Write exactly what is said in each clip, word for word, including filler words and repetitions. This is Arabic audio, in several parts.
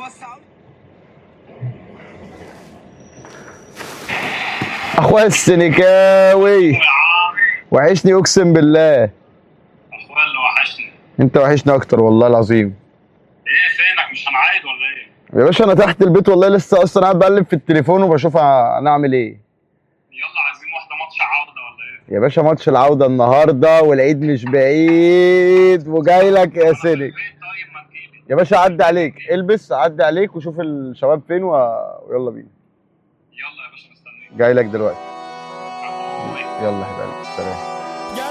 اخويا السنكاوي وحشني اقسم بالله. اخويا اللي وحشني. انت وحشني اكتر والله العظيم. ايه فينك مش هنعايد ولا ايه؟ يا باشا انا تحت البيت والله، لسه اصلا قاعد بقلب في التليفون وبشوف هنعمل ايه. يلا عايزين واحده ماتش عوده ولا ايه؟ يا باشا ماتش العوده النهارده والعيد مش بعيد وجاي لك يا سنك. طيب ما تجيلي يا باشا عدي عليك، البس عدي عليك وشوف الشباب فين و... ويلا بينا. يلا يا باشا مستنيك. جاي لك دلوقتي. يلا يا حبيبي سلام.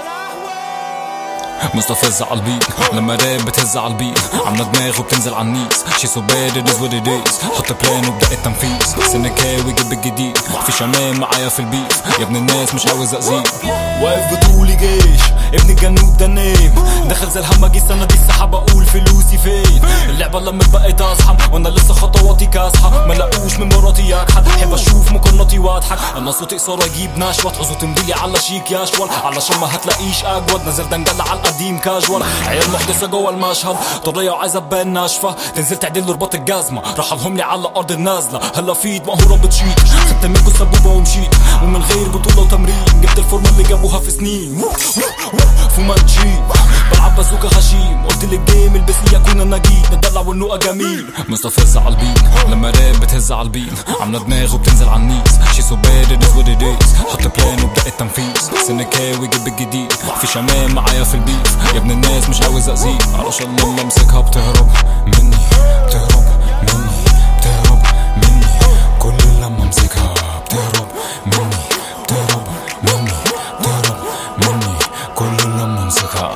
مستفز على البيت لما راب بتهز على البيت، عامله دماغ وبتنزل على النيس. شي سو باد ات از وات ات از، حط بلان وابدا التنفيذ. سنكاوي جيب الجديد، في شمام معايا في البيت. يا ابن الناس مش عاوز اذيك، واقف بطولي جيش ابن الجنوب ده النيم. داخل زي الهمجي السنه دي السحاب، اقول فلوسي فين. اللعبه لما بقيت اصحى وانا لسه خطواتي كاسحه. ما لاقوش من مراتي اكحد، حب اشوف مقارناتي واضحك. انا صوتي قصير اجيب نشوه، تعوزوا تمضيلي على شيك يا شوال، علشان ما هتلاقيش اجود. نازل دنجله على القديم كاجوال، عيال محدثه جوه المشهد. طريه وعايزه تبان ناشفه، تنزل تعدل له رباط الجزمه. راح لهم لي على ارض النازله، هلا فيد مقهوره بتشيت. خدت منكم سبوبه ومشيت، ومن غير بطوله وتمرين. جبت الفورمه اللي جابوها في سنين فومانشي، بلعب بازوكا غشيم. قلت للجيم البسني اكون انا جيت، ندلع والنوقه جميل. مستفز على البيت لما راب بتهز على البيت، عامله دماغ وبتنزل على النيس. شي سو باد ات از وات ات از، حط بلان وابدا التنفيذ. سنكاوي جيب الجديد، في شمام معايا في البيت. يا ابن الناس مش عاوز اذيك، علشان لما امسكها بتهرب مني، بتهرب مني، بتهرب مني. كل لما امسكها بتهرب مني، بتهرب مني، بتهرب مني. كل لما امسكها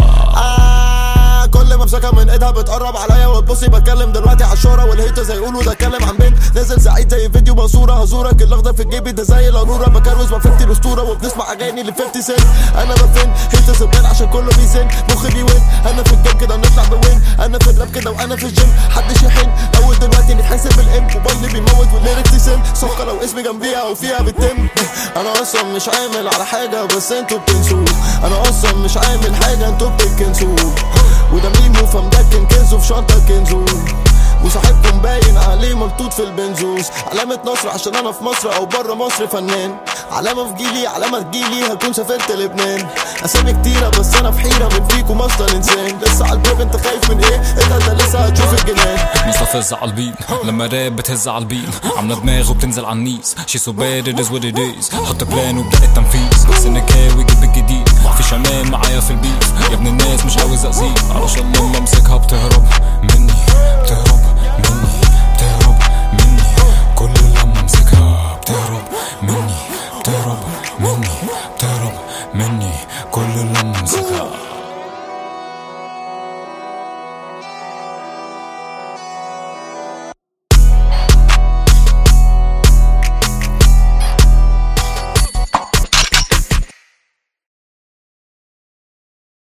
آه كل ما امسكها من ايدها بتقرب عليا وتبصي. بتكلم دلوقتي على الشهرة والهيتة زي يقولوا ده اتكلم عن بنت. نازل سعيد زي فيديو منصورة، هزورك الاخضر في جيبي ده زي القارورة. بكروز مفهمتي الاسطورة وبنسمع اغاني ل خمسين سنت. انا بفن هيتة زبال عشان كله بيزن، مخي بيوين. انا في الجيم كده نطلع بوين، انا في اللاب كده وانا في الجيم. محدش يحن اول دلوقتي نتحاسب بالام. موبايلي بيموت والليركس يسن، سكر لو اسمي جنبيها وفيها بتتم. انا اصلا مش عامل على حاجة بس انتوا بتنسوا. انا اصلا مش عامل حاجة انتوا بتكنسوا. وده ميمو فمدكن كنزو في شنطة كنزو، وصاحبكم باين عليه ملطوط في البنزوس. علامة نصر عشان انا في مصر او بره مصر فنان. علامة في جيلي علامة تجيلي هكون سافرت لبنان. اسامي كتيرة بس انا في حيرة من فيكم اصلا انسان. لسه على الباب انت خايف من ايه؟ انت ده لسه هتشوف الجنان. مستفز على البيت لما راب بتهز على البيت، عامله دماغ وبتنزل على النيس. شي سو باد ات از وات ات از، حط بلان وابدا التنفيذ. سنكاوي جيب الجديد، في شمام معايا في البيت. يا ابن الناس مش عاوز اذيك، علشان لما امسكها بتهرب مني، بتهرب مني، بتهرب مني. كل لما امسكها بتهرب مني، بتهرب مني، بتهرب مني. كل لما امسكها